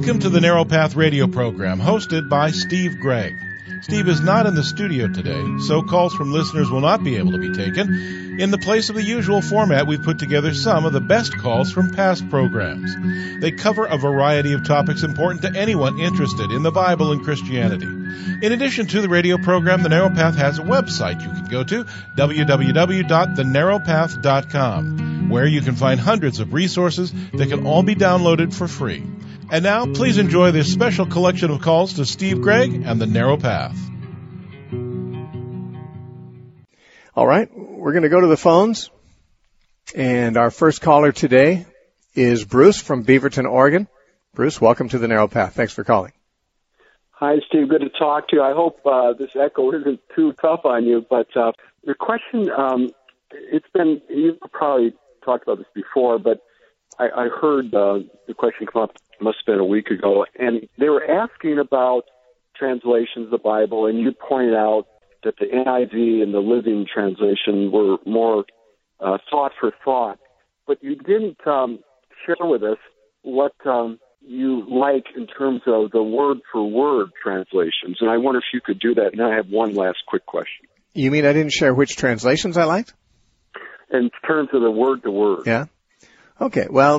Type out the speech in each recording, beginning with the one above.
Welcome to the Narrow Path radio program, hosted by Steve Gregg. Steve is not in the studio today, so calls from listeners will not be able to be taken. In the place of the usual format, we've put together some of the best calls from past programs. They cover a variety of topics important to anyone interested in the Bible and Christianity. In addition to the radio program, The Narrow Path has a website you can go to, www.thenarrowpath.com, where you can find hundreds of resources that can all be downloaded for free. And now, please enjoy this special collection of calls to Steve Gregg and The Narrow Path. All right, we're going to go to the phones. And our first caller today is Bruce from Beaverton, Oregon. Bruce, welcome to The Narrow Path. Thanks for calling. Hi, Steve. Good to talk to you. I hope this echo isn't too tough on you. But the question, you've probably talked about this before, but I heard the question come up, must have been a week ago, and they were asking about translations of the Bible, and you pointed out that the NIV and the Living Translation were more thought for thought, but you didn't share with us what you like in terms of the word-for-word translations, and I wonder if you could do that, and I have one last quick question. You mean I didn't share which translations I liked? In terms of the word-to-word. Yeah. Okay, well,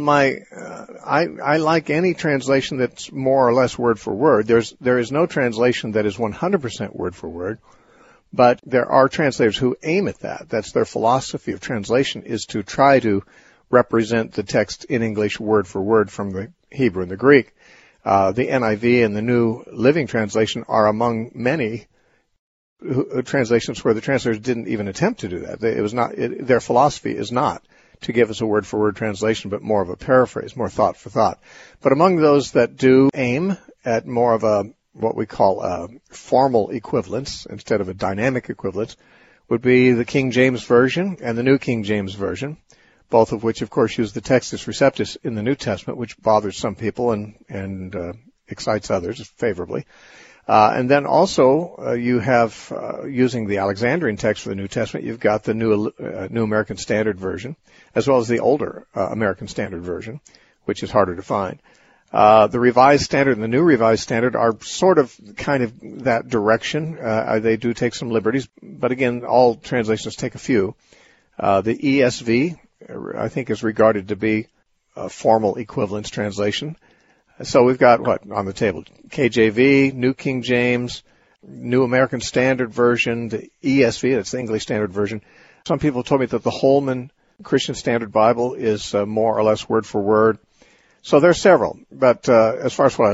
I like any translation that's more or less word for word. There is no translation that is 100% word for word, but there are translators who aim at that. That's their philosophy of translation, is to try to represent the text in English word for word from the Hebrew and the Greek. The NIV and the New Living Translation are among many translations where the translators didn't even attempt to do that. Their philosophy is not to give us a word-for-word translation, but more of a paraphrase, more thought for thought. But among those that do aim at more of what we call a formal equivalence instead of a dynamic equivalence would be the King James Version and the New King James Version, both of which, of course, use the Textus Receptus in the New Testament, which bothers some people and excites others favorably. And then also, you have, using the Alexandrian text for the New Testament, you've got the New American Standard Version, as well as the older American Standard Version, which is harder to find. The Revised Standard and the New Revised Standard are sort of kind of that direction. They do take some liberties, but again, all translations take a few. The ESV, I think, is regarded to be a formal equivalence translation. So we've got what on the table? KJV, New King James, New American Standard Version, the ESV, that's the English Standard Version. Some people told me that the Holman Christian Standard Bible is more or less word for word. So there's several. But as far as what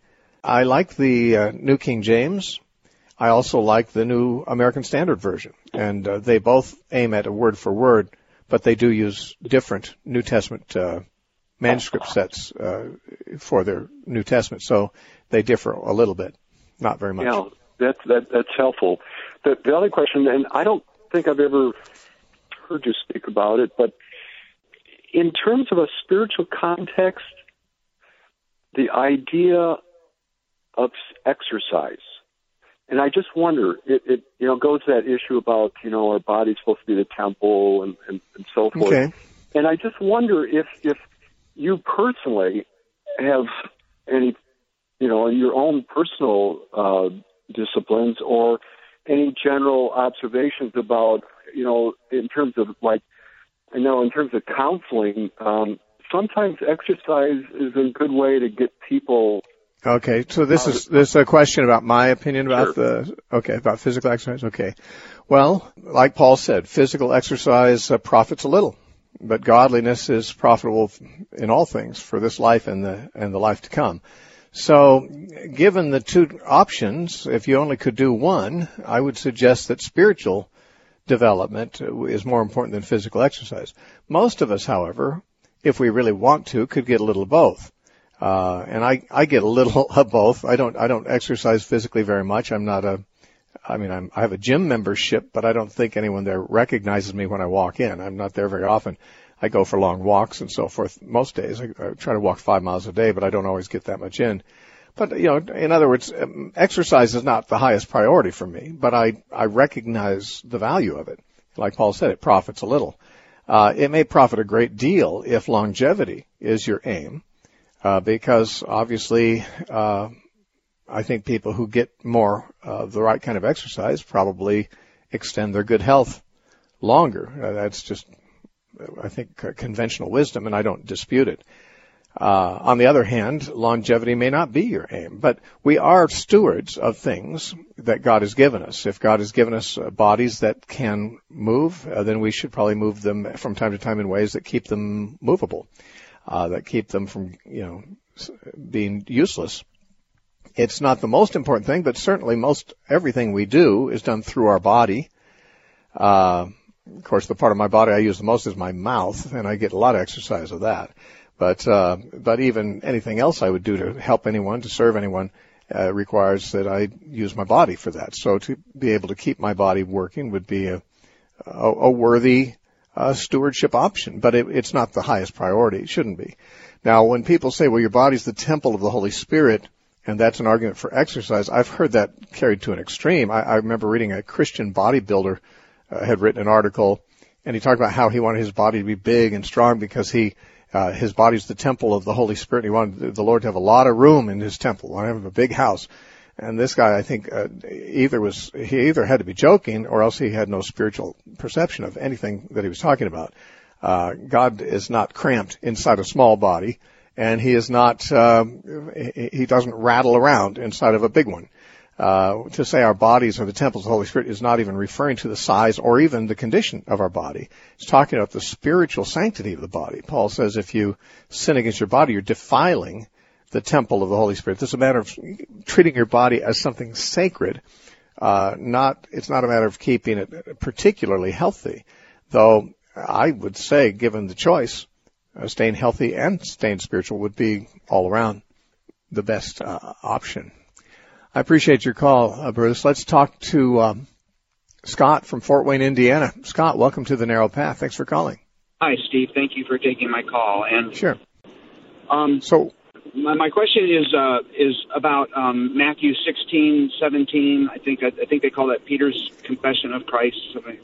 I like the New King James. I also like the New American Standard Version. And they both aim at a word for word, but they do use different New Testament manuscript sets for their New Testament, so they differ a little bit, not very much. Yeah, that's helpful. The other question, and I don't think I've ever heard you speak about it, but in terms of a spiritual context, the idea of exercise, and I just wonder, it goes to that issue about, our body's supposed to be the temple and so forth. Okay. And I just wonder if you personally have any, your own personal disciplines or any general observations about, in terms of in terms of counseling, sometimes exercise is a good way to get people. Okay, so this is a question about my opinion about Sure. about physical exercise. Okay, well, like Paul said, physical exercise profits a little. But godliness is profitable in all things for this life and the life to come. So, given the two options, if you only could do one, I would suggest that spiritual development is more important than physical exercise. Most of us, however, if we really want to, could get a little of both. And I get a little of both. I don't exercise physically very much. I have a gym membership, but I don't think anyone there recognizes me when I walk in. I'm not there very often. I go for long walks and so forth most days. I try to walk 5 miles a day, but I don't always get that much in. But, in other words, exercise is not the highest priority for me, but I recognize the value of it. Like Paul said, it profits a little. It may profit a great deal if longevity is your aim. because obviously I think people who get more of the right kind of exercise probably extend their good health longer. That's just, I think, conventional wisdom, and I don't dispute it. On the other hand, longevity may not be your aim, but we are stewards of things that God has given us. If God has given us bodies that can move, then we should probably move them from time to time in ways that keep them movable, that keep them from, being useless. It's not the most important thing, but certainly most everything we do is done through our body. Of course, the part of my body I use the most is my mouth, and I get a lot of exercise of that. But even anything else I would do to help anyone, to serve anyone, requires that I use my body for that. So to be able to keep my body working would be a worthy stewardship option, but it's not the highest priority. It shouldn't be. Now, when people say, well, your body's the temple of the Holy Spirit, and that's an argument for exercise, I've heard that carried to an extreme. I remember reading a Christian bodybuilder had written an article, and he talked about how he wanted his body to be big and strong because his body's the temple of the Holy Spirit. He wanted the Lord to have a lot of room in his temple, wanted to have a big house. And this guy, I think, he either had to be joking or else he had no spiritual perception of anything that he was talking about. God is not cramped inside a small body, and he is not, he doesn't rattle around inside of a big one. To say our bodies are the temples of the Holy Spirit is not even referring to the size or even the condition of our body. It's talking about the spiritual sanctity of the body. Paul says if you sin against your body, you're defiling the temple of the Holy Spirit. This is a matter of treating your body as something sacred. It's not a matter of keeping it particularly healthy, though I would say, given the choice, staying healthy and staying spiritual would be all around the best option. I appreciate your call, Bruce. Let's talk to Scott from Fort Wayne, Indiana. Scott, welcome to The Narrow Path. Thanks for calling. Hi, Steve. Thank you for taking my call. And sure. So my question is about Matthew 16:17. I think they call that Peter's confession of Christ. Something.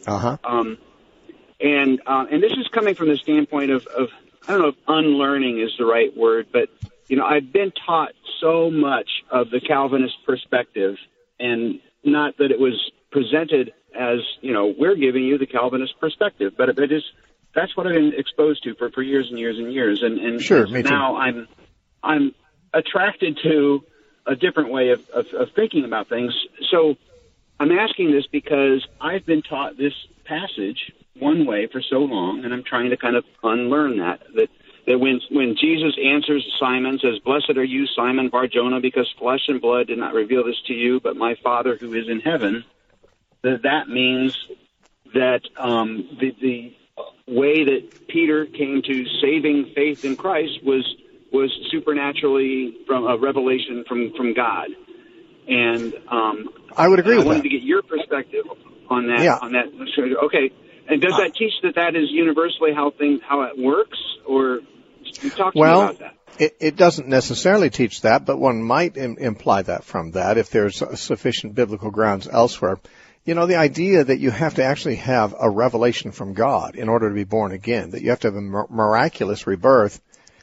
And this is coming from the standpoint of I don't know if unlearning is the right word, but I've been taught so much of the Calvinist perspective, and not that it was presented as, we're giving you the Calvinist perspective, but that's what I've been exposed to for years and years and years. And sure, me too. Now I'm attracted to a different way of thinking about things. So I'm asking this because I've been taught this passage one way for so long, and I'm trying to kind of unlearn that when Jesus answers Simon, says, "Blessed are you, Simon Bar-Jonah, because flesh and blood did not reveal this to you, but my Father who is in heaven," that means that the way that Peter came to saving faith in Christ was supernaturally from a revelation from God. And I would agree with that. I wanted to get your perspective on that. Yeah. On that. Okay. And does that teach that is universally how it works, or talk to me about that? It doesn't necessarily teach that, but one might imply that from that if there's sufficient biblical grounds elsewhere. The idea that you have to actually have a revelation from God in order to be born again, that you have to have a miraculous rebirth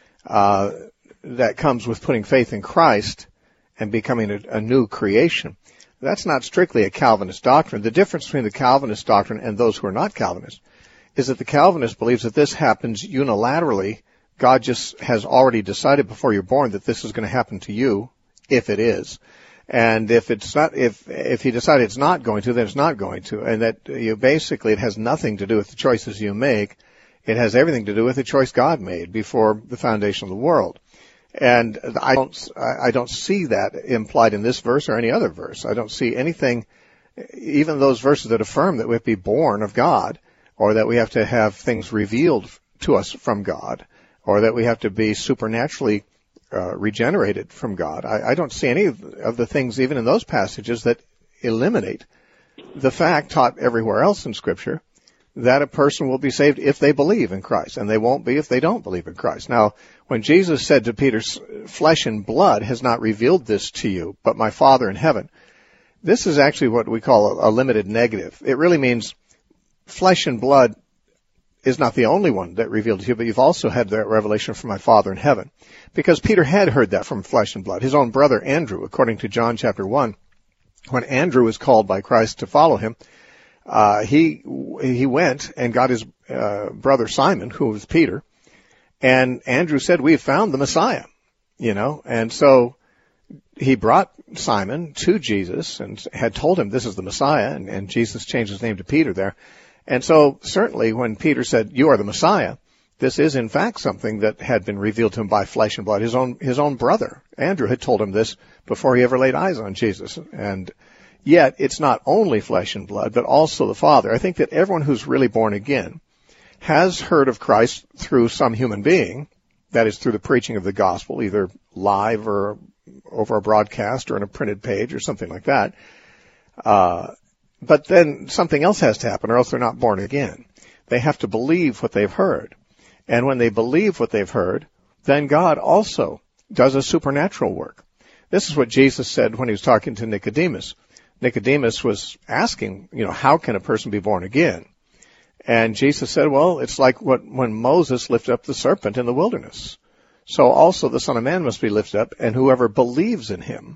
that comes with putting faith in Christ and becoming a new creation. That's not strictly a Calvinist doctrine. The difference between the Calvinist doctrine and those who are not Calvinists is that the Calvinist believes that this happens unilaterally. God just has already decided before you're born that this is going to happen to you, if it is. And if it's not, if he decided it's not going to, then it's not going to. And that basically it has nothing to do with the choices you make. It has everything to do with the choice God made before the foundation of the world. And I don't see that implied in this verse or any other verse. I don't see anything, even those verses that affirm that we have to be born of God, or that we have to have things revealed to us from God, or that we have to be supernaturally regenerated from God. I don't see any of the things, even in those passages, that eliminate the fact taught everywhere else in Scripture that a person will be saved if they believe in Christ, and they won't be if they don't believe in Christ. Now, when Jesus said to Peter, "Flesh and blood has not revealed this to you, but my Father in heaven," this is actually what we call a limited negative. It really means flesh and blood is not the only one that revealed to you, but you've also had that revelation from my Father in heaven. Because Peter had heard that from flesh and blood. His own brother Andrew, according to John chapter 1, when Andrew was called by Christ to follow him, he went and got his brother Simon, who was Peter, and Andrew said, "We have found the Messiah," and so he brought Simon to Jesus and had told him this is the Messiah, and Jesus changed his name to Peter there. And so certainly when Peter said, "You are the Messiah," this is in fact something that had been revealed to him by flesh and blood. His own brother, Andrew, had told him this before he ever laid eyes on Jesus. And yet it's not only flesh and blood, but also the Father. I think that everyone who's really born again has heard of Christ through some human being, that is through the preaching of the gospel, either live or over a broadcast or in a printed page or something like that. But then something else has to happen, or else they're not born again. They have to believe what they've heard. And when they believe what they've heard, then God also does a supernatural work. This is what Jesus said when he was talking to Nicodemus. Nicodemus was asking, how can a person be born again? And Jesus said, well, it's like when Moses lifted up the serpent in the wilderness. So also the Son of Man must be lifted up, and whoever believes in him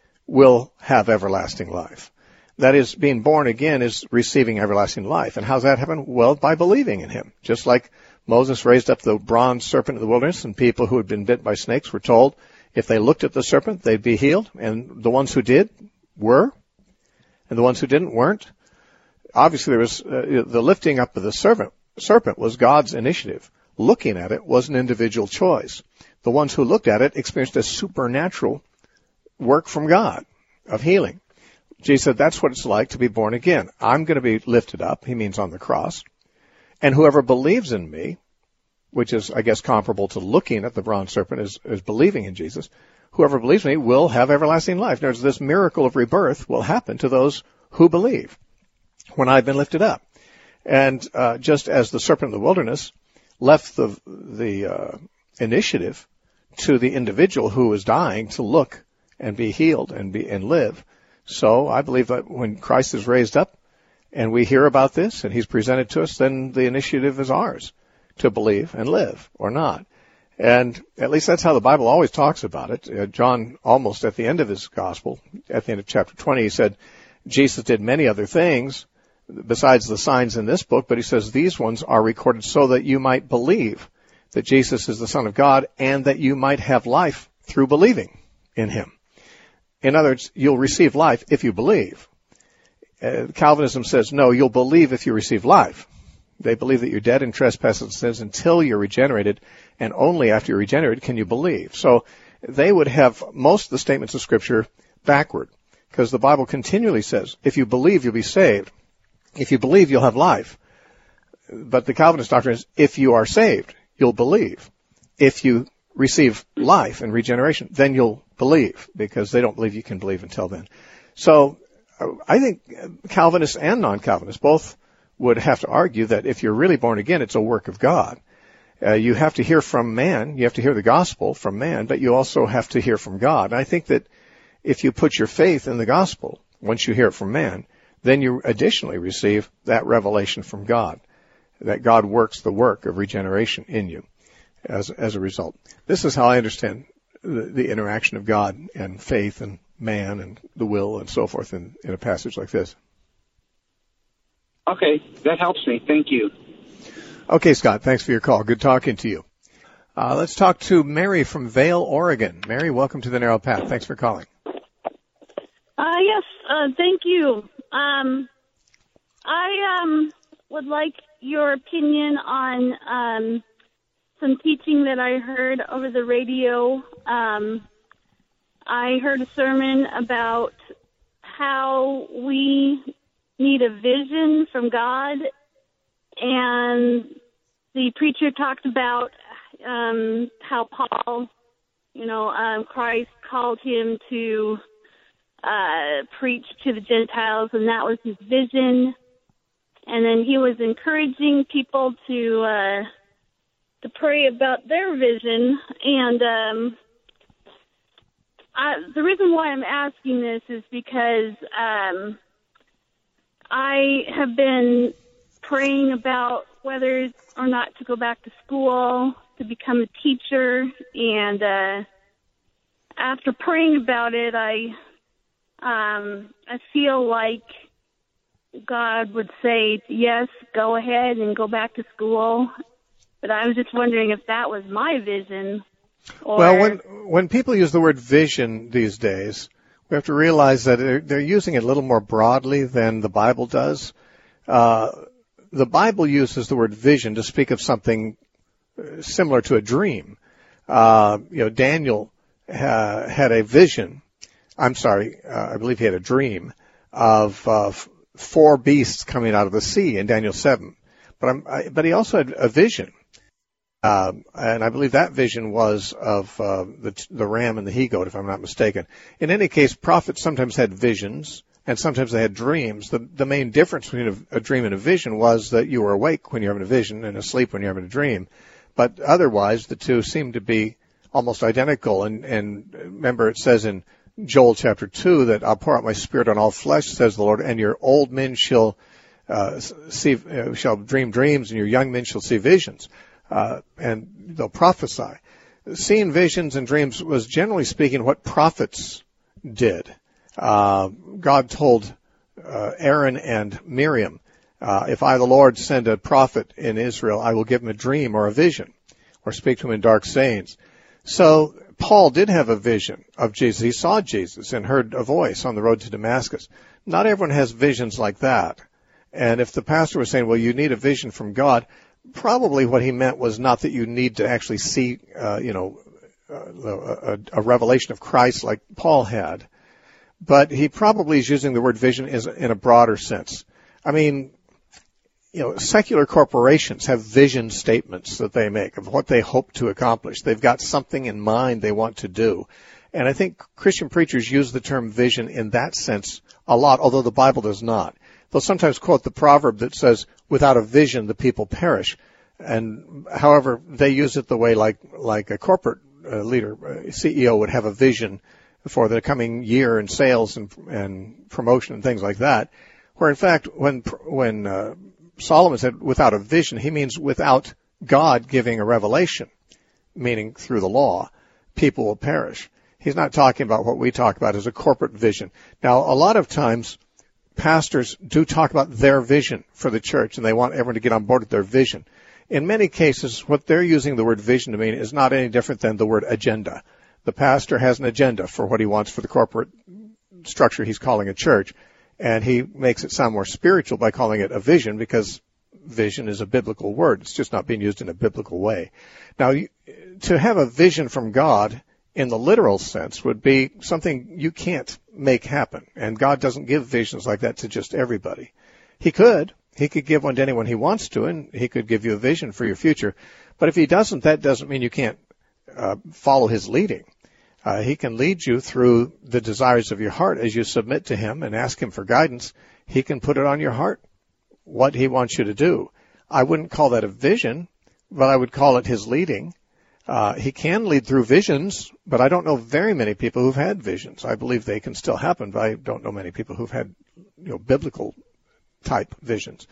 will have everlasting life. That is, being born again is receiving everlasting life. And how's that happen? Well, by believing in him. Just like Moses raised up the bronze serpent in the wilderness, and people who had been bit by snakes were told if they looked at the serpent, they'd be healed. And the ones who did were, and the ones who didn't weren't. Obviously, there was the lifting up of the serpent was God's initiative. Looking at it was an individual choice. The ones who looked at it experienced a supernatural work from God of healing. Jesus said, that's what it's like to be born again. I'm going to be lifted up, he means on the cross, and whoever believes in me, which is, I guess, comparable to looking at the bronze serpent as believing in Jesus, whoever believes in me will have everlasting life. In other words, this miracle of rebirth will happen to those who believe when I've been lifted up. And just as the serpent in the wilderness left the initiative to the individual who was dying to look and be healed and live, so I believe that when Christ is raised up and we hear about this and he's presented to us, then the initiative is ours to believe and live or not. And at least that's how the Bible always talks about it. John, almost at the end of his gospel, at the end of chapter 20, he said, Jesus did many other things besides the signs in this book, but he says these ones are recorded so that you might believe that Jesus is the Son of God and that you might have life through believing in him. In other words, you'll receive life if you believe. Calvinism says, no, you'll believe if you receive life. They believe that you're dead in trespasses and sins until you're regenerated, and only after you're regenerated can you believe. So they would have most of the statements of Scripture backward, because the Bible continually says, if you believe, you'll be saved. If you believe, you'll have life. But the Calvinist doctrine is, if you are saved, you'll believe. If you receive life and regeneration, then you'll believe, because they don't believe you can believe until then. So I think Calvinists and non-Calvinists both would have to argue that if you're really born again, it's a work of God. You have to hear from man, you have to hear the gospel from man, but you also have to hear from God. And I think that if you put your faith in the gospel, once you hear it from man, then you additionally receive that revelation from God, that God works the work of regeneration in you as a result. This is how I understand the interaction of God and faith and man and the will and so forth in a passage like this. Okay, that helps me. Thank you. Okay, Scott, thanks for your call. Good talking to you. Let's talk to Mary from Vail, Oregon. Mary, welcome to the Narrow Path. Thanks for calling. Yes, thank you. I would like your opinion on some teaching that I heard over the radio. I heard a sermon about how we need a vision from God, and the preacher talked about how Paul, Christ called him to preach to the Gentiles, and that was his vision. And then he was encouraging people to pray about their vision. And the reason why I'm asking this is because I have been praying about whether or not to go back to school to become a teacher, and after praying about it, I feel like God would say, yes, go ahead and go back to school. But I was just wondering if that was my vision. Or... Well, when people use the word vision these days, we have to realize that they're using it a little more broadly than the Bible does. The Bible uses the word vision to speak of something similar to a dream. Daniel had a vision. I believe he had a dream of 4 beasts coming out of the sea in Daniel 7. But he also had a vision. And I believe that vision was of the ram and the he-goat, if I'm not mistaken. In any case, prophets sometimes had visions, and sometimes they had dreams. The main difference between a dream and a vision was that you were awake when you're having a vision and asleep when you're having a dream. But otherwise, the two seem to be almost identical. And remember, it says in Joel chapter 2 that I'll pour out my spirit on all flesh, says the Lord, and your old men shall dream dreams, and your young men shall see visions. And they'll prophesy. Seeing visions and dreams was, generally speaking, what prophets did. God told Aaron and Miriam, if I, the Lord, send a prophet in Israel, I will give him a dream or a vision, or speak to him in dark sayings. So Paul did have a vision of Jesus. He saw Jesus and heard a voice on the road to Damascus. Not everyone has visions like that. And if the pastor was saying, well, you need a vision from God, probably what he meant was not that you need to actually see, a revelation of Christ like Paul had, but he probably is using the word vision in a broader sense. I mean, secular corporations have vision statements that they make of what they hope to accomplish. They've got something in mind they want to do. And I think Christian preachers use the term vision in that sense a lot, although the Bible does not. They'll sometimes quote the proverb that says, without a vision, the people perish. And however, they use it the way like a corporate leader, CEO would have a vision for the coming year in sales and promotion and things like that. Where in fact, when Solomon said without a vision, he means without God giving a revelation, meaning through the law, people will perish. He's not talking about what we talk about as a corporate vision. Now, a lot of times, pastors do talk about their vision for the church, and they want everyone to get on board with their vision. In many cases, what they're using the word vision to mean is not any different than the word agenda. The pastor has an agenda for what he wants for the corporate structure he's calling a church, and he makes it sound more spiritual by calling it a vision, because vision is a biblical word. It's just not being used in a biblical way. Now, to have a vision from God in the literal sense would be something you can't make happen. And God doesn't give visions like that to just everybody. He could give one to anyone he wants to, and he could give you a vision for your future. But if he doesn't, that doesn't mean you can't follow his leading. He can lead you through the desires of your heart as you submit to him and ask him for guidance. He can put it on your heart what he wants you to do. I wouldn't call that a vision, but I would call it his leading. He can lead through visions, but I don't know very many people who've had visions. I believe they can still happen, but I don't know many people who've had, biblical type visions.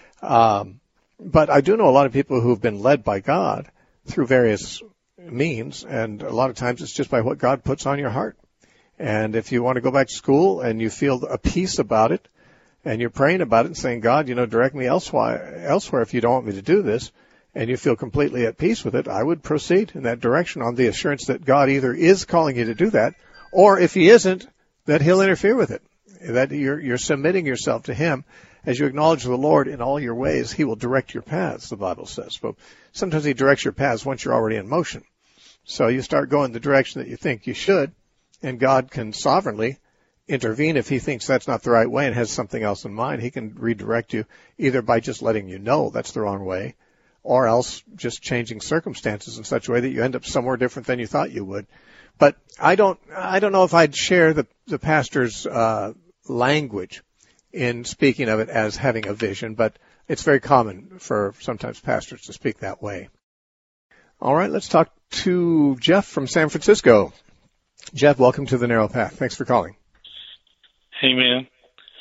But I do know a lot of people who've been led by God through various means, and a lot of times it's just by what God puts on your heart. And if you want to go back to school and you feel a peace about it, and you're praying about it and saying, God, direct me elsewhere if you don't want me to do this, and you feel completely at peace with it, I would proceed in that direction on the assurance that God either is calling you to do that, or if he isn't, that he'll interfere with it. That you're submitting yourself to him. As you acknowledge the Lord in all your ways, he will direct your paths, the Bible says. But sometimes he directs your paths once you're already in motion. So you start going the direction that you think you should, and God can sovereignly intervene if he thinks that's not the right way and has something else in mind. He can redirect you either by just letting you know that's the wrong way, or else just changing circumstances in such a way that you end up somewhere different than you thought you would. But I don't know if I'd share the pastor's language in speaking of it as having a vision, but it's very common for sometimes pastors to speak that way. All right, let's talk to Jeff from San Francisco. Jeff, welcome to the Narrow Path. Thanks for calling. Hey, man.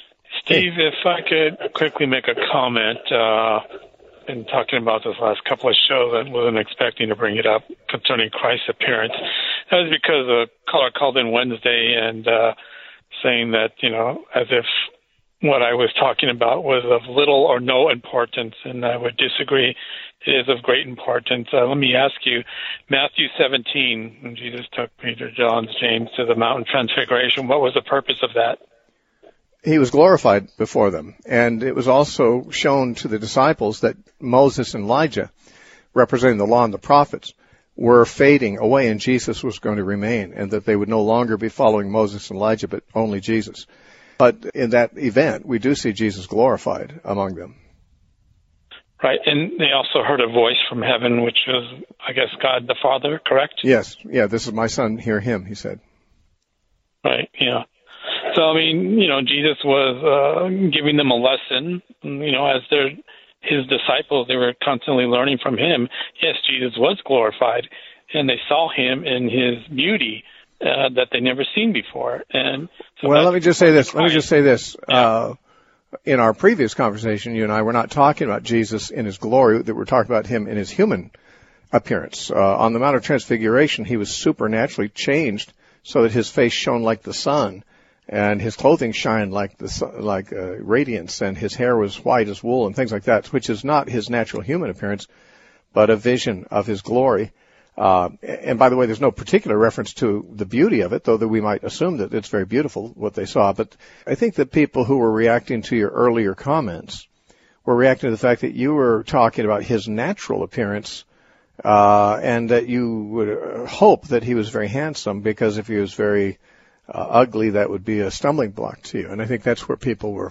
Steve, if I could quickly make a comment in talking about this last couple of shows, I wasn't expecting to bring it up concerning Christ's appearance. That was because a caller called in Wednesday and saying that, as if what I was talking about was of little or no importance, and I would disagree. It is of great importance. Let me ask you, Matthew 17, when Jesus took Peter, John, James to the Mountain Transfiguration, what was the purpose of that? He was glorified before them, and it was also shown to the disciples that Moses and Elijah, representing the law and the prophets, were fading away and Jesus was going to remain, and that they would no longer be following Moses and Elijah, but only Jesus. But in that event, we do see Jesus glorified among them. Right, and they also heard a voice from heaven, which was, I guess, God the Father, correct? Yes, yeah, this is my son, hear him, he said. Right, yeah. So, I mean, Jesus was giving them a lesson, as his disciples, they were constantly learning from him. Yes, Jesus was glorified, and they saw him in his beauty that they never seen before. And so well, let me just say this. Yeah. In our previous conversation, you and I were not talking about Jesus in his glory, that we're talking about him in his human appearance. On the Mount of Transfiguration, he was supernaturally changed so that his face shone like the sun, and his clothing shined like radiance, and his hair was white as wool and things like that, which is not his natural human appearance, but a vision of his glory. And by the way, there's no particular reference to the beauty of it, though that we might assume that it's very beautiful what they saw. But I think that people who were reacting to your earlier comments were reacting to the fact that you were talking about his natural appearance, and that you would hope that he was very handsome, because if he was very ugly, that would be a stumbling block to you. And I think that's where people were,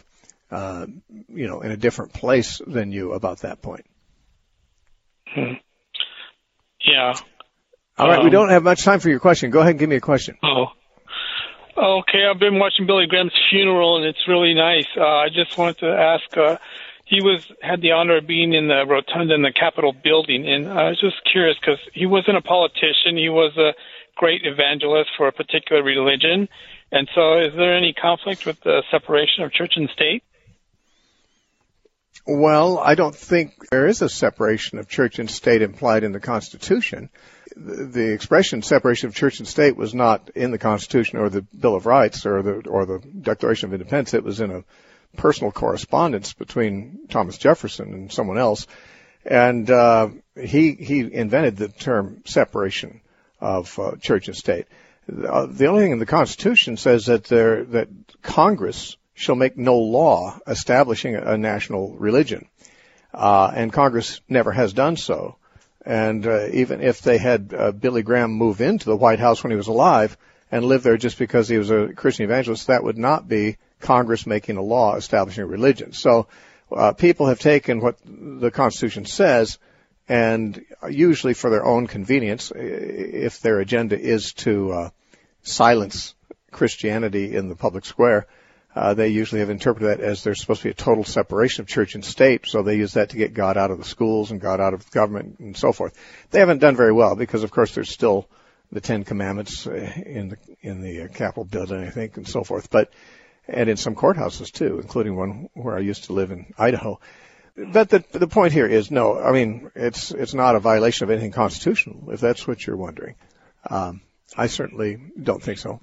in a different place than you about that point. Yeah. All right, we don't have much time for your question. Go ahead and give me a question. Oh, okay. I've been watching Billy Graham's funeral, and it's really nice. I just wanted to ask, he had the honor of being in the rotunda in the Capitol building, and I was just curious because he wasn't a politician. He was a great evangelist for a particular religion. And so is there any conflict with the separation of church and state? Well, I don't think there is a separation of church and state implied in the Constitution. The expression separation of church and state was not in the Constitution or the Bill of Rights or the Declaration of Independence. It was in a personal correspondence between Thomas Jefferson and someone else. And he invented the term separation of church and state. The only thing in the Constitution says that Congress shall make no law establishing a national religion. And Congress never has done so. And even if they had Billy Graham move into the White House when he was alive and live there just because he was a Christian evangelist, that would not be Congress making a law establishing a religion. So people have taken what the Constitution says, and usually for their own convenience, if their agenda is to silence Christianity in the public square, they usually have interpreted that as there's supposed to be a total separation of church and state, so they use that to get God out of the schools and God out of government and so forth. They haven't done very well because, of course, there's still the Ten Commandments in the Capitol building, I think, and so forth. And in some courthouses too, including one where I used to live in Idaho. But the point here is no. I mean, it's not a violation of anything constitutional, if that's what you're wondering. I certainly don't think so.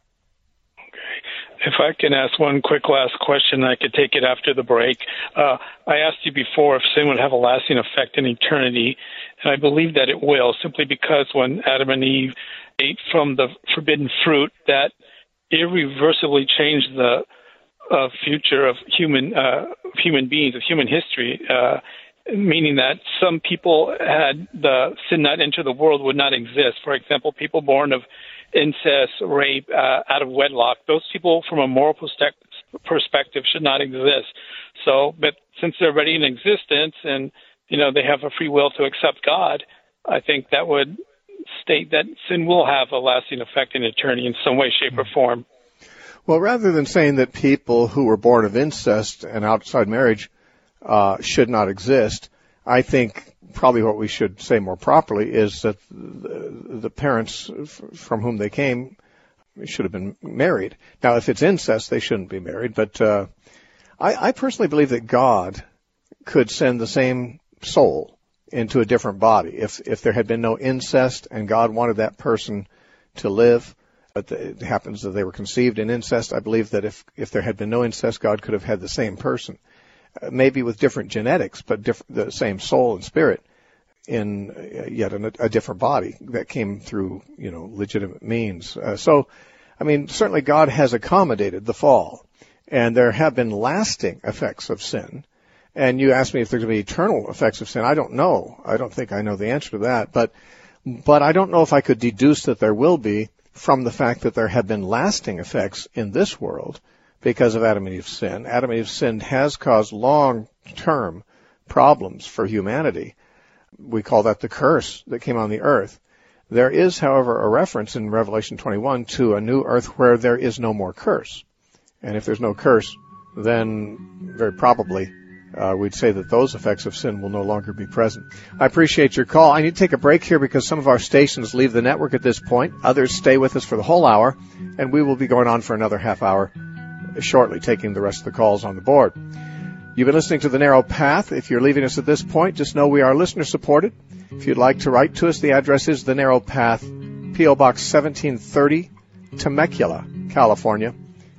If I can ask one quick last question, I could take it after the break. I asked you before if sin would have a lasting effect in eternity, and I believe that it will, simply because when Adam and Eve ate from the forbidden fruit, that irreversibly changed the future of human beings, of human history, meaning that some people had the sin not enter the world would not exist. For example, people born of incest, rape, out of wedlock, those people from a moral perspective should not exist. So, but since they're already in existence and, they have a free will to accept God, I think that would state that sin will have a lasting effect in eternity in some way, shape, or form. Well, rather than saying that people who were born of incest and outside marriage should not exist, I think probably what we should say more properly is that the parents from whom they came should have been married. Now, if it's incest, they shouldn't be married, but I personally believe that God could send the same soul into a different body. If there had been no incest and God wanted that person to live, but it happens that they were conceived in incest, I believe that if there had been no incest, God could have had the same person, maybe with different genetics, but the same soul and spirit in yet a different body that came through, legitimate means. Certainly God has accommodated the fall, and there have been lasting effects of sin. And you asked me if there's going to be eternal effects of sin. I don't know. I don't think I know the answer to that. But I don't know if I could deduce that there will be from the fact that there have been lasting effects in this world because of Adam and Eve's sin. Adam and Eve's sin has caused long-term problems for humanity. We call that the curse that came on the earth. There is, however, a reference in Revelation 21 to a new earth where there is no more curse. And if there's no curse, then very probably we'd say that those effects of sin will no longer be present. I appreciate your call. I need to take a break here because some of our stations leave the network at this point. Others stay with us for the whole hour, and we will be going on for another half hour shortly, taking the rest of the calls on the board. You've been listening to The Narrow Path. If you're leaving us at this point, just know we are listener-supported. If you'd like to write to us, the address is The Narrow Path, P.O. Box 1730, Temecula, California,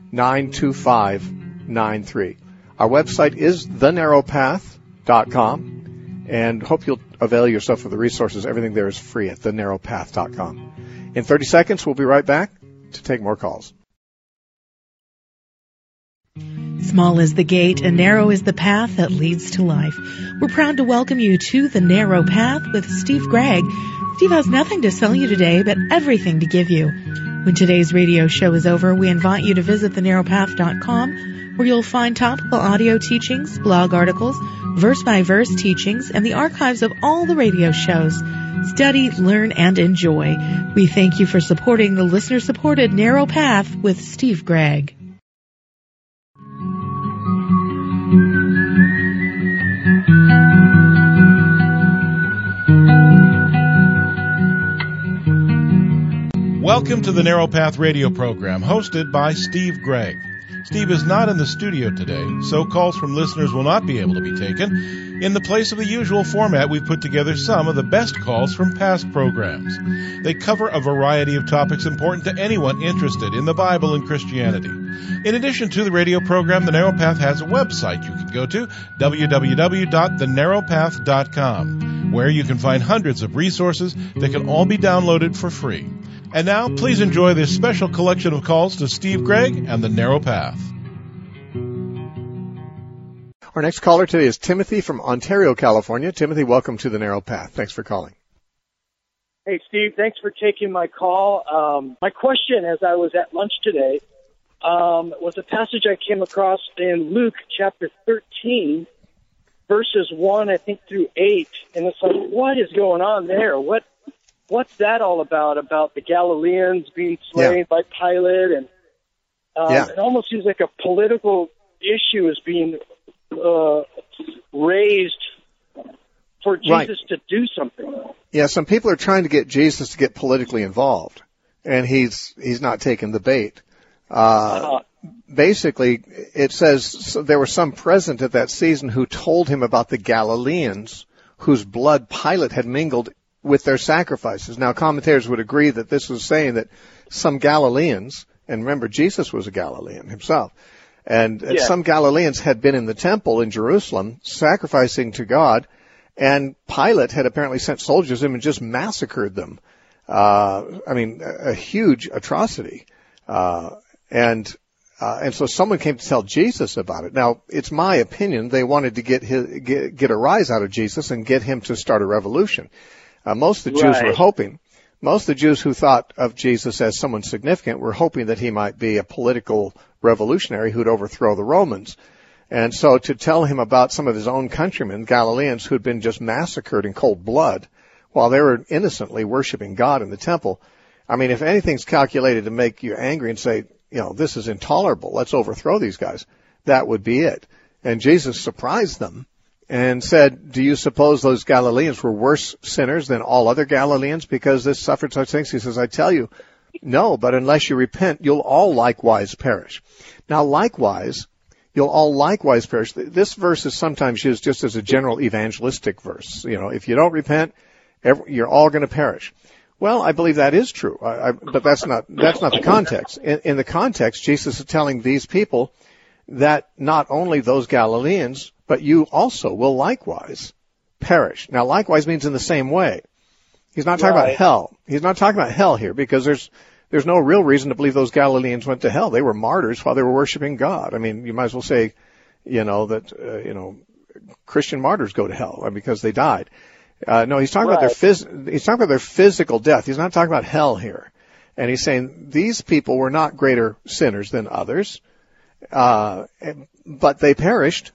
92593. Our website is thenarrowpath.com, and hope you'll avail yourself of the resources. Everything there is free at thenarrowpath.com. In 30 seconds, we'll be right back to take more calls. Small is the gate and narrow is the path that leads to life. We're proud to welcome you to The Narrow Path with Steve Gregg. Steve has nothing to sell you today, but everything to give you. When today's radio show is over, we invite you to visit thenarrowpath.com, where you'll find topical audio teachings, blog articles, verse-by-verse teachings, and the archives of all the radio shows. Study, learn, and enjoy. We thank you for supporting the listener-supported Narrow Path with Steve Gregg. Welcome to the Narrow Path radio program, hosted by Steve Gregg. Steve is not in the studio today, so calls from listeners will not be able to be taken. In the place of the usual format, we've put together some of the best calls from past programs. They cover a variety of topics important to anyone interested in the Bible and Christianity. In addition to the radio program, The Narrow Path has a website you can go to, www.thenarrowpath.com, where you can find hundreds of resources that can all be downloaded for free. And now, please enjoy this special collection of calls to Steve Gregg and The Narrow Path. Our next caller today is Timothy from Ontario, California. Timothy, welcome to The Narrow Path. Thanks for calling. Hey, Steve, thanks for taking my call. My question, as I was at lunch today, was a passage I came across in Luke chapter 13, verses 1, I think, through 8. And it's like, what is going on there? What's that all about the Galileans being slain by Pilate? And it almost seems like a political issue is being raised for Jesus to do something. Yeah, some people are trying to get Jesus to get politically involved, and he's not taking the bait. Basically, it says there were some present at that season who told him about the Galileans whose blood Pilate had mingled with their sacrifices. Now, commentators would agree that this was saying that some Galileans, and remember, Jesus was a Galilean himself, and some Galileans had been in the temple in Jerusalem sacrificing to God, and Pilate had apparently sent soldiers in and just massacred them. A huge atrocity. And so someone came to tell Jesus about it. Now, it's my opinion they wanted to get a rise out of Jesus and get him to start a revolution. Most of the Jews were hoping, most of the Jews who thought of Jesus as someone significant were hoping that he might be a political revolutionary who'd overthrow the Romans. And so to tell him about some of his own countrymen, Galileans, who'd been just massacred in cold blood while they were innocently worshiping God in the temple, I mean, if anything's calculated to make you angry and say, this is intolerable, let's overthrow these guys, that would be it. And Jesus surprised them and said, do you suppose those Galileans were worse sinners than all other Galileans because this suffered such things? He says, I tell you, no, but unless you repent, you'll all likewise perish. Now, likewise you'll all likewise perish. This verse is sometimes used just as a general evangelistic verse. If you don't repent, you're all going to perish. Well, I believe that is true, but that's not the context. In the context, Jesus is telling these people that not only those Galileans, but you also will likewise perish. Now, likewise means in the same way. He's not talking about hell. He's not talking about hell here because there's no real reason to believe those Galileans went to hell. They were martyrs while they were worshiping God. I mean, you might as well say, that Christian martyrs go to hell because they died. No, he's talking about he's talking about their physical death. He's not talking about hell here. And he's saying these people were not greater sinners than others, but they perished.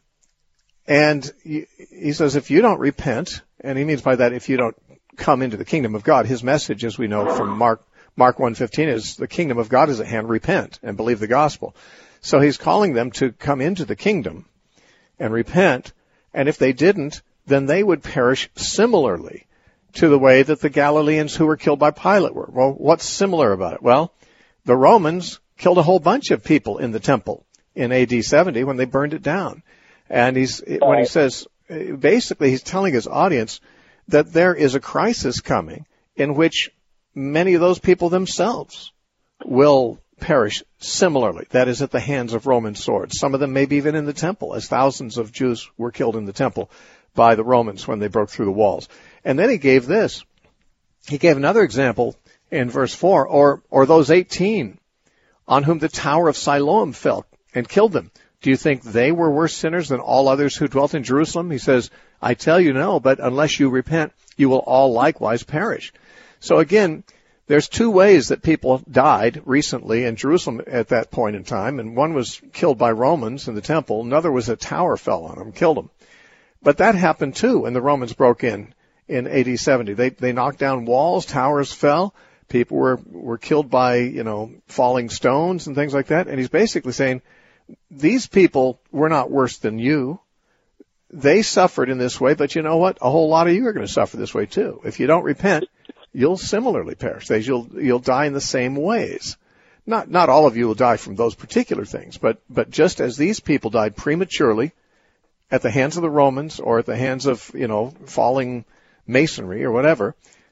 And he says, if you don't repent, and he means by that, if you don't come into the kingdom of God, his message, as we know from Mark 1:15, is the kingdom of God is at hand. Repent and believe the gospel. So he's calling them to come into the kingdom and repent. And if they didn't, then they would perish similarly to the way that the Galileans who were killed by Pilate were. Well, what's similar about it? Well, the Romans killed a whole bunch of people in the temple in AD 70 when they burned it down. And when he says, basically he's telling his audience that there is a crisis coming in which many of those people themselves will perish similarly. That is, at the hands of Roman swords. Some of them maybe even in the temple, as thousands of Jews were killed in the temple by the Romans when they broke through the walls. And then he gave this. He gave another example in verse 4, or those 18 on whom the tower of Siloam fell and killed them. Do you think they were worse sinners than all others who dwelt in Jerusalem? He says, I tell you no, but unless you repent, you will all likewise perish. So again, there's two ways that people died recently in Jerusalem at that point in time, and one was killed by Romans in the temple, another was a tower fell on them, killed them. But that happened too when the Romans broke in AD 70. They knocked down walls, towers fell, people were killed by, falling stones and things like that. And he's basically saying, these people were not worse than you. They suffered in this way, but you know what? A whole lot of you are going to suffer this way too. If you don't repent, you'll similarly perish. You'll die in the same ways. Not all of you will die from those particular things, but just as these people died prematurely at the hands of the Romans or at the hands of, falling masonry or whatever,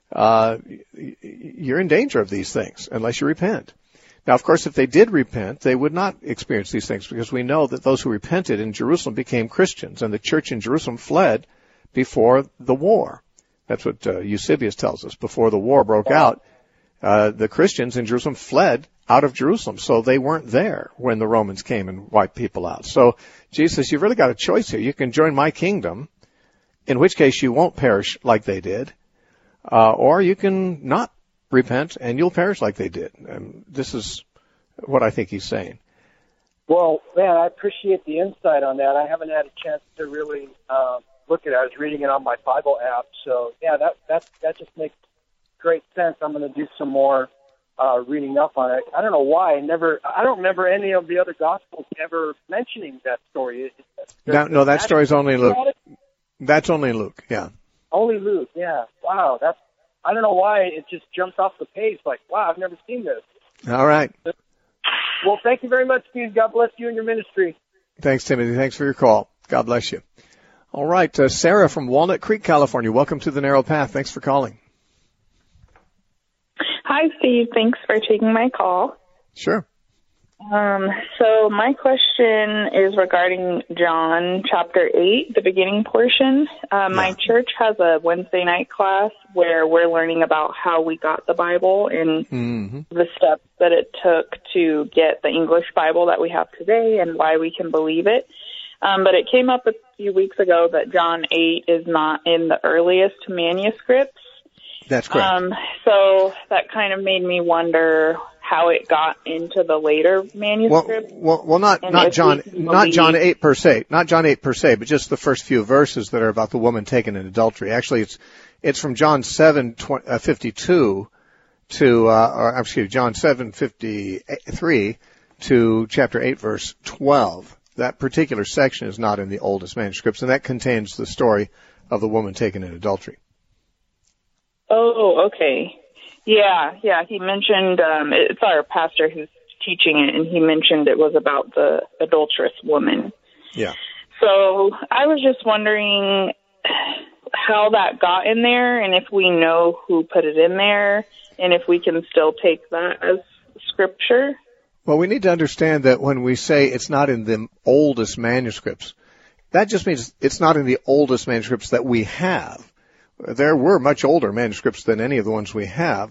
you're in danger of these things unless you repent. Now, of course, if they did repent, they would not experience these things because we know that those who repented in Jerusalem became Christians, and the church in Jerusalem fled before the war. That's what Eusebius tells us. Before the war broke out, the Christians in Jerusalem fled out of Jerusalem, so they weren't there when the Romans came and wiped people out. So Jesus says, you've really got a choice here. You can join my kingdom, in which case you won't perish like they did, or you can not repent and you'll perish like they did. And this is what I think he's saying. Well, man, I appreciate the insight on that. I haven't had a chance to really look at it. I was reading it on my Bible app. So, yeah, that just makes great sense. I'm going to do some more reading up on it. I don't know why. I don't remember any of the other Gospels ever mentioning that story. No, that story's only in Luke. That's only in Luke, yeah. Only Luke, yeah. Wow, I don't know why it just jumps off the page like, wow, I've never seen this. All right. Well, thank you very much, Steve. God bless you and your ministry. Thanks, Timothy. Thanks for your call. God bless you. All right, Sarah from Walnut Creek, California. Welcome to The Narrow Path. Thanks for calling. Hi, Steve. Thanks for taking my call. Sure. So my question is regarding John chapter 8, the beginning portion. My church has a Wednesday night class where we're learning about how we got the Bible and the steps that it took to get the English Bible that we have today and why we can believe it. But it came up a few weeks ago that John 8 is not in the earliest manuscripts. That's correct. So that kind of made me wonder how it got into the later manuscripts. Well, not John 8 per se, but just the first few verses that are about the woman taken in adultery. Actually, it's from John 7:52 to John 7:53 to chapter 8 verse 12. That particular section is not in the oldest manuscripts, and that contains the story of the woman taken in adultery. Oh, okay. Yeah, he mentioned, it's our pastor who's teaching it, and he mentioned it was about the adulterous woman. Yeah. So I was just wondering how that got in there, and if we know who put it in there, and if we can still take that as scripture. Well, we need to understand that when we say it's not in the oldest manuscripts, that just means it's not in the oldest manuscripts that we have. There were much older manuscripts than any of the ones we have.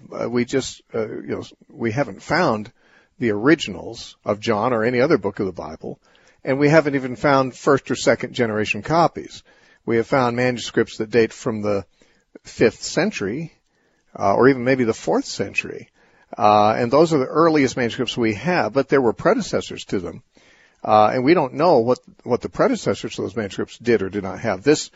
We haven't found the originals of John or any other book of the Bible, and we haven't even found first or second generation copies. We have found manuscripts that date from the 5th century, or even maybe the 4th century. And those are the earliest manuscripts we have, but there were predecessors to them. And we don't know what the predecessors to those manuscripts did or did not have. This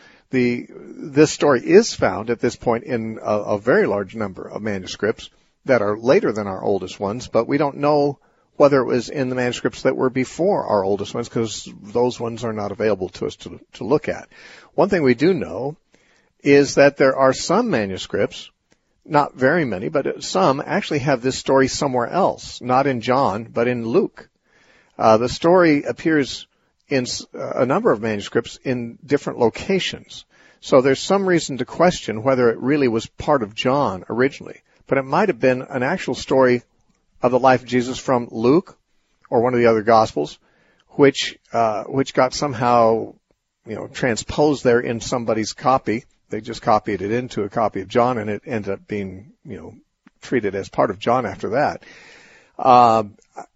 story is found at this point in a very large number of manuscripts that are later than our oldest ones, but we don't know whether it was in the manuscripts that were before our oldest ones, because those ones are not available to us to look at. One thing we do know is that there are some manuscripts, not very many, but some actually have this story somewhere else, not in John, but in Luke. The story appears in a number of manuscripts in different locations. So there's some reason to question whether it really was part of John originally, but it might have been an actual story of the life of Jesus from Luke or one of the other Gospels, which got somehow, transposed there in somebody's copy. They just copied it into a copy of John, and it ended up being, treated as part of John after that. I'll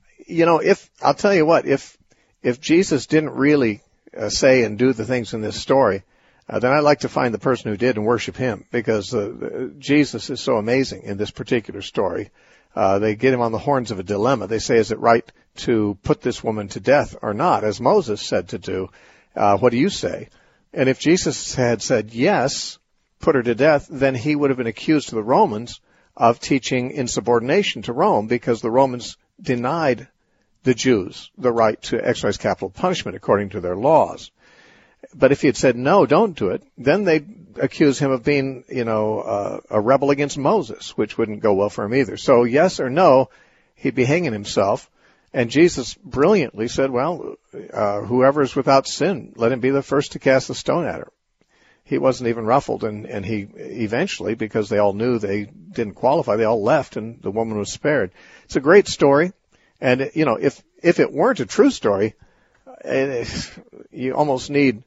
tell you what, if Jesus didn't really say and do the things in this story, then I'd like to find the person who did and worship him, because Jesus is so amazing in this particular story. They get him on the horns of a dilemma. They say, is it right to put this woman to death or not, as Moses said to do? What do you say? And if Jesus had said yes, put her to death, then he would have been accused to the Romans of teaching insubordination to Rome, because the Romans denied the Jews the right to exercise capital punishment according to their laws. But if he had said, no, don't do it, then they'd accuse him of being, a rebel against Moses, which wouldn't go well for him either. So yes or no, he'd be hanging himself. And Jesus brilliantly said, well, whoever is without sin, let him be the first to cast the stone at her. He wasn't even ruffled, and he eventually, because they all knew they didn't qualify, they all left, and the woman was spared. It's a great story. And, if it weren't a true story, you almost need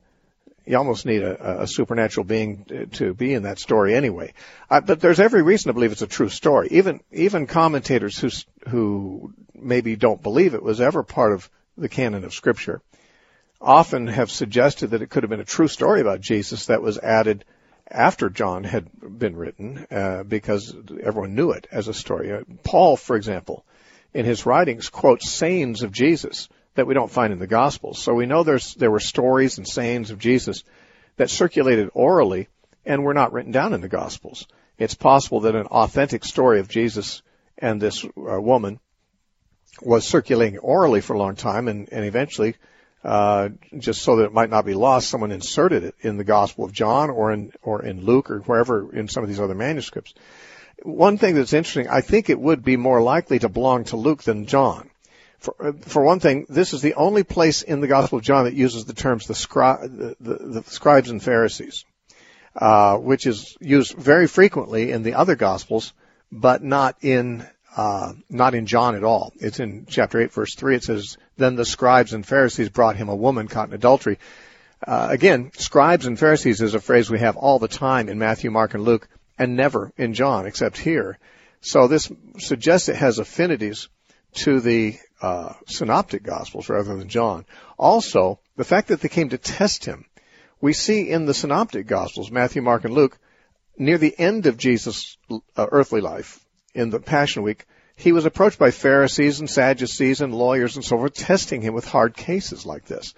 a supernatural being to be in that story anyway. But there's every reason to believe it's a true story. Even commentators who maybe don't believe it was ever part of the canon of Scripture often have suggested that it could have been a true story about Jesus that was added after John had been written, because everyone knew it as a story. Paul, for example, in his writings quotes sayings of Jesus that we don't find in the Gospels. So we know there were stories and sayings of Jesus that circulated orally and were not written down in the Gospels. It's possible that an authentic story of Jesus and this woman was circulating orally for a long time, and eventually, just so that it might not be lost, someone inserted it in the Gospel of John or in Luke or wherever in some of these other manuscripts. One thing that's interesting, I think it would be more likely to belong to Luke than John. For one thing, this is the only place in the Gospel of John that uses the terms the scribes and Pharisees, which is used very frequently in the other Gospels, but not in John at all. It's in chapter 8, verse 3. It says, then the scribes and Pharisees brought him a woman caught in adultery. Again, scribes and Pharisees is a phrase we have all the time in Matthew, Mark, and Luke, and never in John, except here. So this suggests it has affinities to the synoptic Gospels rather than John. Also, the fact that they came to test him, we see in the synoptic Gospels, Matthew, Mark, and Luke, near the end of Jesus' earthly life, in the Passion Week, he was approached by Pharisees and Sadducees and lawyers and so forth, testing him with hard cases like this.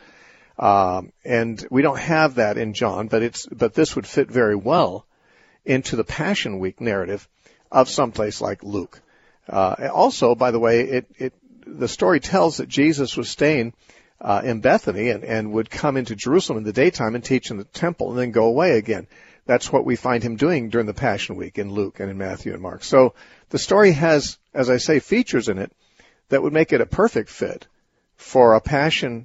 And we don't have that in John, but this would fit very well into the Passion Week narrative of someplace like Luke. Also, by the way, the story tells that Jesus was staying in Bethany and would come into Jerusalem in the daytime and teach in the temple and then go away again. That's what we find him doing during the Passion Week in Luke and in Matthew and Mark. So the story has, as I say, features in it that would make it a perfect fit for a Passion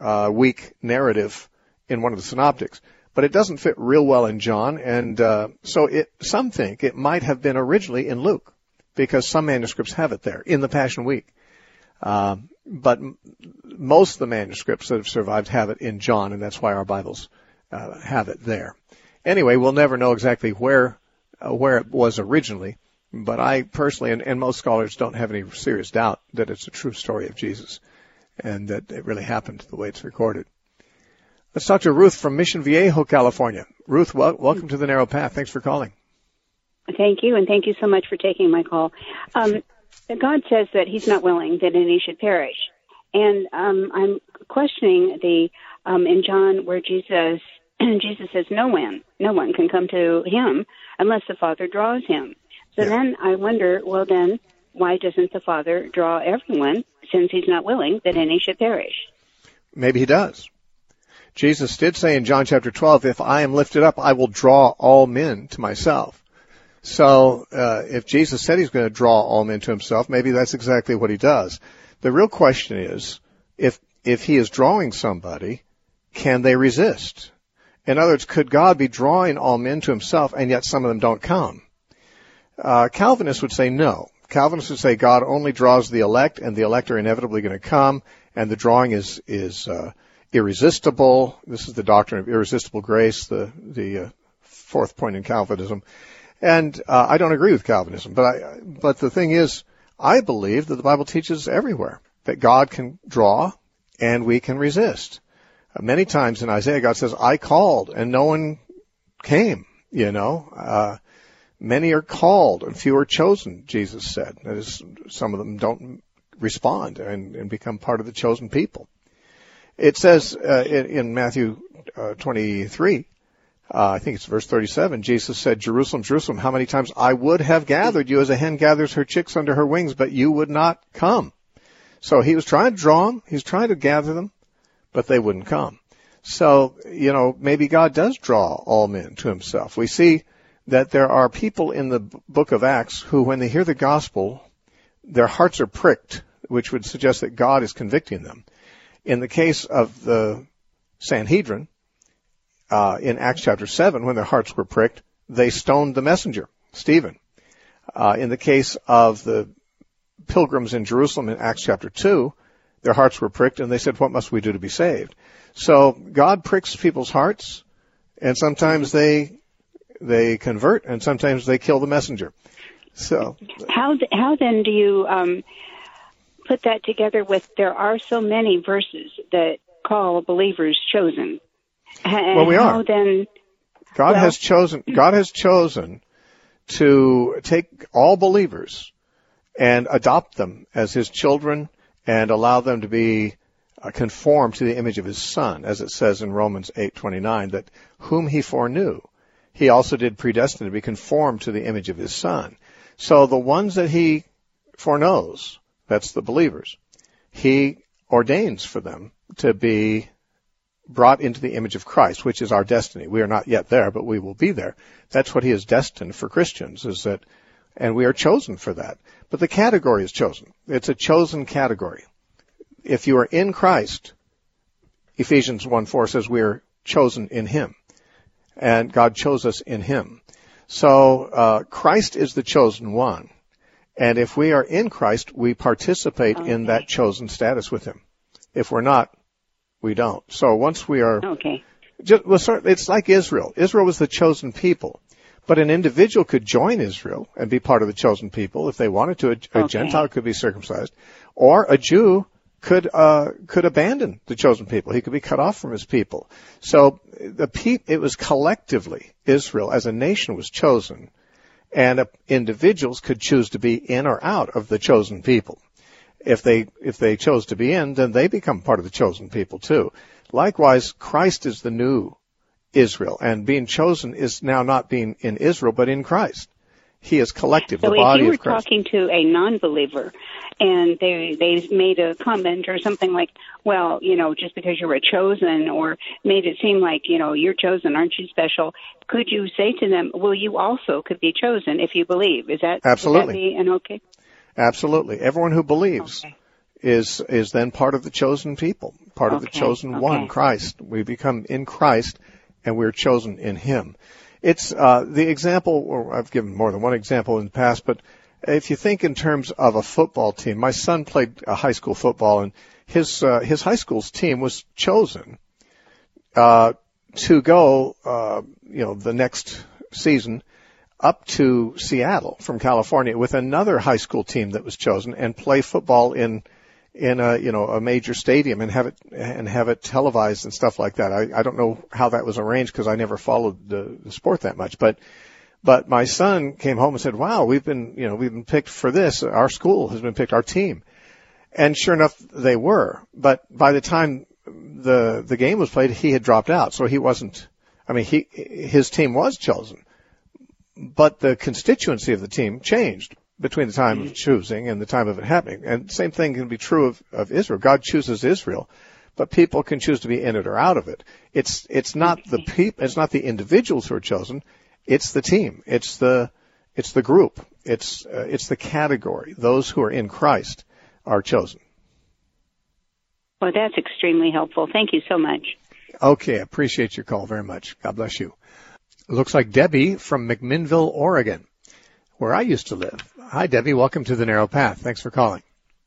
week narrative in one of the synoptics. But it doesn't fit real well in John, and so some think it might have been originally in Luke, because some manuscripts have it there in the Passion Week. But most of the manuscripts that have survived have it in John, and that's why our Bibles have it there. Anyway, we'll never know exactly where it was originally, but I personally, and most scholars don't have any serious doubt that it's a true story of Jesus, and that it really happened the way it's recorded. Let's talk to Ruth from Mission Viejo, California. Ruth, welcome to the Narrow Path. Thanks for calling. Thank you, and thank you so much for taking my call. God says that He's not willing that any should perish, and I'm questioning in John where Jesus says no one can come to Him unless the Father draws him. So then I wonder, well then, why doesn't the Father draw everyone, since He's not willing that any should perish? Maybe He does. Jesus did say in John chapter 12, if I am lifted up, I will draw all men to myself. So if Jesus said He's going to draw all men to Himself, maybe that's exactly what He does. The real question is, if He is drawing somebody, can they resist? In other words, could God be drawing all men to Himself and yet some of them don't come? Calvinists would say no. Calvinists would say God only draws the elect, and the elect are inevitably going to come, and the drawing is irresistible. This is the doctrine of irresistible grace, the fourth point in Calvinism. And I don't agree with Calvinism, but the thing is, I believe that the Bible teaches everywhere that God can draw and we can resist. Many times in Isaiah, God says, I called and no one came, Many are called and few are chosen, Jesus said. That is, some of them don't respond and become part of the chosen people. It says in Matthew 23, I think it's verse 37, Jesus said, Jerusalem, Jerusalem, how many times I would have gathered you as a hen gathers her chicks under her wings, but you would not come. So He was trying to draw them. He was trying to gather them, but they wouldn't come. So, maybe God does draw all men to Himself. We see that there are people in the book of Acts who, when they hear the gospel, their hearts are pricked, which would suggest that God is convicting them. In the case of the Sanhedrin, in Acts chapter 7, when their hearts were pricked, they stoned the messenger, Stephen. In the case of the pilgrims in Jerusalem in Acts chapter 2, their hearts were pricked and they said, what must we do to be saved? So God pricks people's hearts, and sometimes they convert, and sometimes they kill the messenger. So how then do you put that together with there are so many verses that call believers chosen? And well, we are. Then, God has chosen to take all believers and adopt them as His children and allow them to be conformed to the image of His Son, as it says in Romans 8:29, that whom He foreknew, He also did predestine to be conformed to the image of His Son. So the ones that He foreknows, that's the believers, He ordains for them to be brought into the image of Christ, which is our destiny. We are not yet there, but we will be there. That's what He has destined for Christians, and we are chosen for that. But the category is chosen. It's a chosen category. If you are in Christ, Ephesians 1:4 says we are chosen in Him, and God chose us in Him. So Christ is the chosen one, and if we are in Christ, we participate in that chosen status with Him. If we're not, we don't. So once we are, it's like Israel. Israel was the chosen people, but an individual could join Israel and be part of the chosen people if they wanted to. A Gentile could be circumcised, or a Jew could abandon the chosen people. He could be cut off from his people. So it was collectively Israel as a nation was chosen, and individuals could choose to be in or out of the chosen people. If they chose to be in, then they become part of the chosen people too. Likewise, Christ is the new Israel, and being chosen is now not being in Israel, but in Christ. He is collective, the body of Christ. So if you were talking to a non-believer, and they made a comment or something like, well, just because you were chosen, or made it seem like, you're chosen, aren't you special? Could you say to them, well, you also could be chosen if you believe? Absolutely. Would that be an okay? Absolutely. Everyone who believes is then part of the chosen people. part of the chosen one, Christ. We become in Christ, and we're chosen in Him. It's the example, or I've given more than one example in the past, but if you think in terms of a football team, my son played high school football, and his high school's team was chosen to go, the next season up to Seattle from California with another high school team that was chosen and play football in a major stadium and have it televised and stuff like that. I don't know how that was arranged because I never followed the sport that much, but my son came home and said, "Wow, we've been picked for this. Our school has been picked, our team." And sure enough, they were. But by the time the game was played, he had dropped out, so he wasn't. I mean, his team was chosen, but the constituency of the team changed between the time of choosing and the time of it happening. And the same thing can be true of Israel. God chooses Israel, but people can choose to be in it or out of it. It's not the people, it's not the individuals who are chosen. It's the team. It's the group. It's the category. Those who are in Christ are chosen. Well, that's extremely helpful. Thank you so much. Okay, I appreciate your call very much. God bless you. Looks like Debbie from McMinnville, Oregon, where I used to live. Hi, Debbie. Welcome to the Narrow Path. Thanks for calling.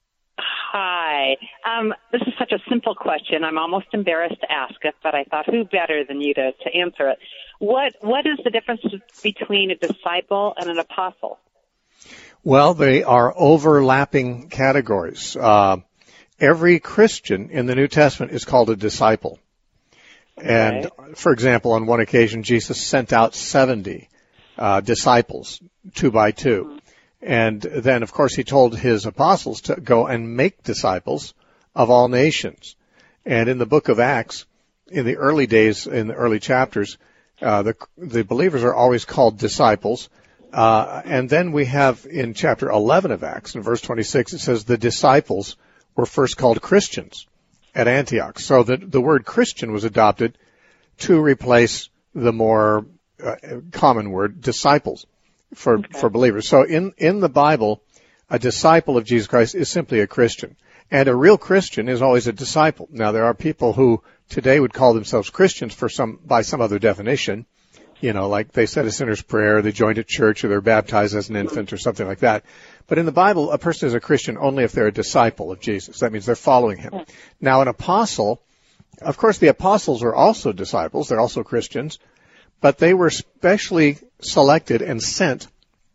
Hi. This is such a simple question. I'm almost embarrassed to ask it, but I thought who better than you to answer it. What is the difference between a disciple and an apostle? Well, they are overlapping categories. Every Christian in the New Testament is called a disciple. Okay. And, for example, on one occasion, Jesus sent out 70 disciples, 2 by 2. And then, of course, he told his apostles to go and make disciples of all nations. And in the book of Acts, in the early days, in the early chapters, the believers are always called disciples. And then we have in chapter 11 of Acts, in verse 26, it says the disciples were first called Christians at Antioch. So the word Christian was adopted to replace the more common word disciples for believers. So in the Bible, a disciple of Jesus Christ is simply a Christian. And a real Christian is always a disciple. Now, there are people who today would call themselves Christians by some other definition. Like they said a sinner's prayer, they joined a church, or they're baptized as an infant or something like that. But in the Bible, a person is a Christian only if they're a disciple of Jesus. That means they're following him. Now, an apostle, of course, the apostles are also disciples. They're also Christians. But they were specially selected and sent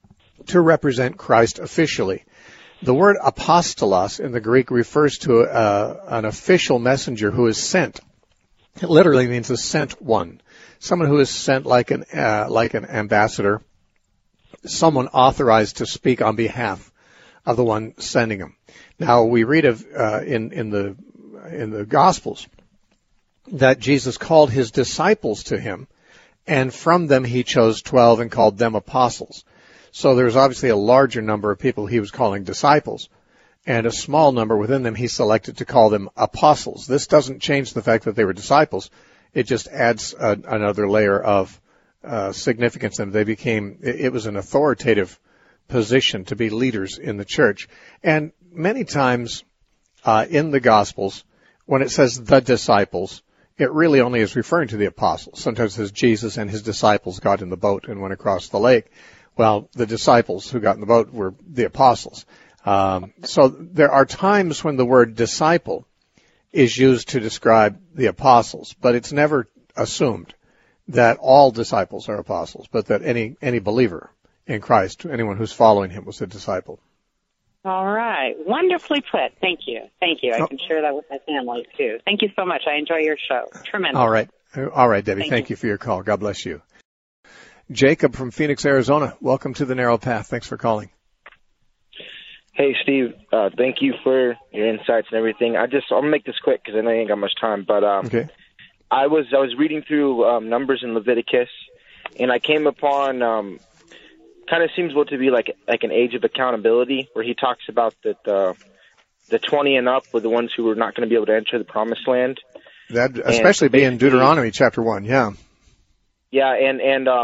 to represent Christ officially. The word apostolos in the Greek refers to an official messenger who is sent. It literally means a sent one. Someone who is sent like an ambassador, someone authorized to speak on behalf of the one sending him. Now we read of in the Gospels that Jesus called his disciples to him, and from them he chose 12 and called them apostles. So there's obviously a larger number of people he was calling disciples, and a small number within them he selected to call them apostles. This doesn't change the fact that they were disciples. It just adds another layer of significance, and it was an authoritative position to be leaders in the church. And many times in the Gospels, when it says the disciples, it really only is referring to the apostles. Sometimes it says Jesus and his disciples got in the boat and went across the lake. Well, the disciples who got in the boat were the apostles. So there are times when the word disciple is used to describe the apostles, but it's never assumed that all disciples are apostles, but that any believer in Christ, anyone who's following him, was a disciple. All right. Wonderfully put. Thank you. I can share that with my family, too. Thank you so much. I enjoy your show. Tremendous. All right, Debbie. Thank you for your call. God bless you. Jacob from Phoenix, Arizona. Welcome to the Narrow Path. Thanks for calling. Hey, Steve. Thank you for your insights and everything. I'll make this quick because I know you ain't got much time. But okay. I was reading through Numbers in Leviticus, and I came upon kind of seems to be like an age of accountability, where he talks about that the 20 and up were the ones who were not going to be able to enter the Promised Land. That especially be in Deuteronomy chapter 1. Yeah. Yeah, and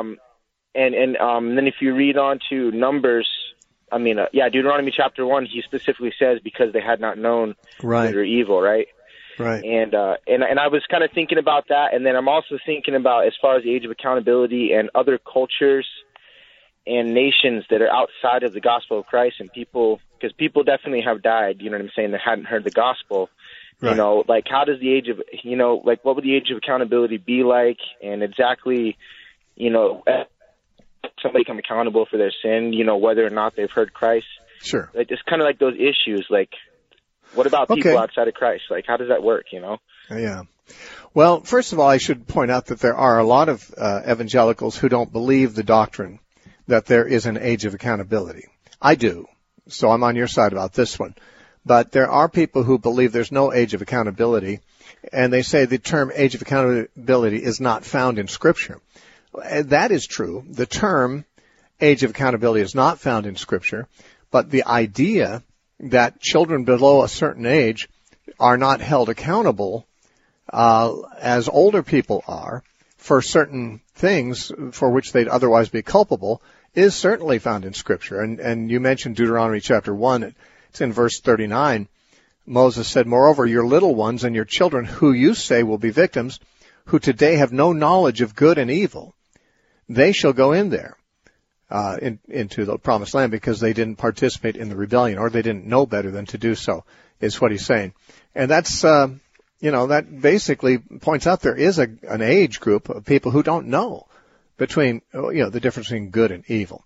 then if you read on to Numbers. Deuteronomy chapter 1, he specifically says because they had not known good or evil, right? Right. And I was kind of thinking about that, and then I'm also thinking about, as far as the age of accountability and other cultures and nations that are outside of the gospel of Christ, and people, because people definitely have died, you know what I'm saying, that hadn't heard the gospel. Right. You know, like, how does the age of, you know, like, what would the age of accountability be like? And exactly, you know, somebody become accountable for their sin, you know, whether or not they've heard Christ. Sure. Like, it's kind of like those issues, like, what about people outside of Christ? Like, how does that work, you know? Yeah. Well, first of all, I should point out that there are a lot of evangelicals who don't believe the doctrine that there is an age of accountability. I do. So I'm on your side about this one. But there are people who believe there's no age of accountability, and they say the term age of accountability is not found in Scripture. That is true. The term age of accountability is not found in Scripture, but the idea that children below a certain age are not held accountable as older people are for certain things for which they'd otherwise be culpable is certainly found in Scripture. And you mentioned Deuteronomy chapter 1. It's in verse 39. Moses said, "Moreover, your little ones and your children, who you say will be victims, who today have no knowledge of good and evil, they shall go in there into the promised land because they didn't participate in the rebellion, or they didn't know better than to do so," is what he's saying. And that's, that basically points out there is an age group of people who don't know between, the difference between good and evil.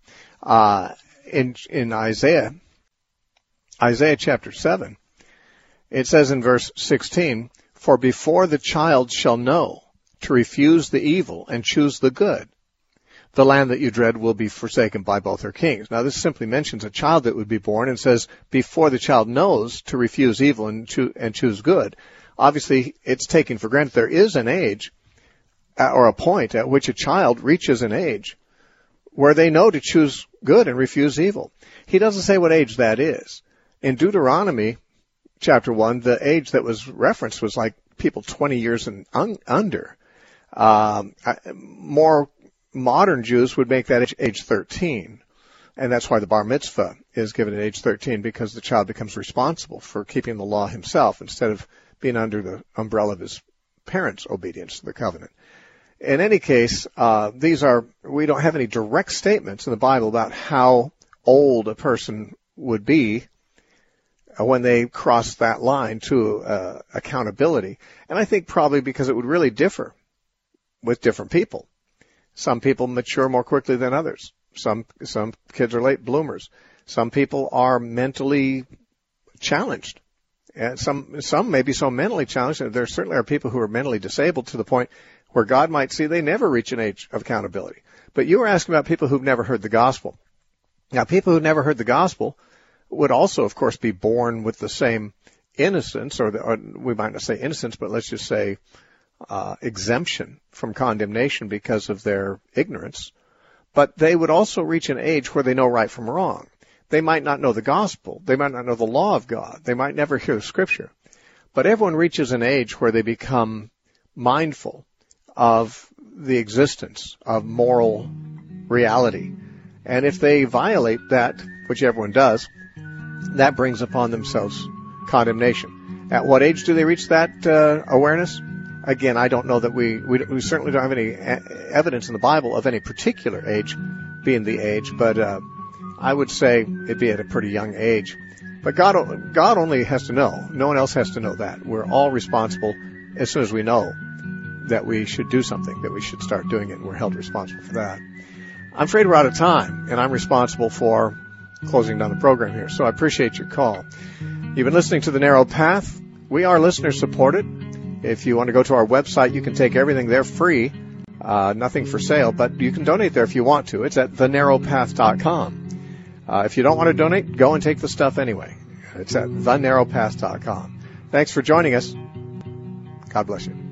In Isaiah chapter 7, it says in verse 16, "For before the child shall know to refuse the evil and choose the good, the land that you dread will be forsaken by both her kings." Now, this simply mentions a child that would be born and says, before the child knows to refuse evil and choose good. Obviously, it's taken for granted there is an age or a point at which a child reaches an age where they know to choose good and refuse evil. He doesn't say what age that is. In Deuteronomy chapter 1, the age that was referenced was like people 20 years and under. More modern Jews would make that age 13. And that's why the bar mitzvah is given at age 13, because the child becomes responsible for keeping the law himself instead of being under the umbrella of his parents' obedience to the covenant. In any case, we don't have any direct statements in the Bible about how old a person would be when they cross that line to accountability. And I think probably because it would really differ with different people. Some people mature more quickly than others. Some kids are late bloomers. Some people are mentally challenged. And some may be so mentally challenged that there certainly are people who are mentally disabled to the point where God might see they never reach an age of accountability. But you were asking about people who've never heard the gospel. Now, people who've never heard the gospel would also, of course, be born with the same innocence, or we might not say innocence, but let's just say exemption from condemnation because of their ignorance. But they would also reach an age where they know right from wrong. They might not know the gospel. They might not know the law of God. They might never hear the Scripture. But everyone reaches an age where they become mindful of the existence of moral reality. And if they violate that, which everyone does, that brings upon themselves condemnation. At what age do they reach that awareness? Again, I don't know that we certainly don't have any evidence in the Bible of any particular age being the age, but I would say it'd be at a pretty young age. But God only has to know. No one else has to know that. We're all responsible as soon as we know that we should do something, that we should start doing it, and we're held responsible for that. I'm afraid we're out of time, and I'm responsible for closing down the program here, so I appreciate your call. You've been listening to The Narrow Path. We are listener-supported. If you want to go to our website, you can take everything there free, nothing for sale, but you can donate there if you want to. It's at thenarrowpath.com. If you don't want to donate, go and take the stuff anyway. It's at thenarrowpath.com. Thanks for joining us. God bless you.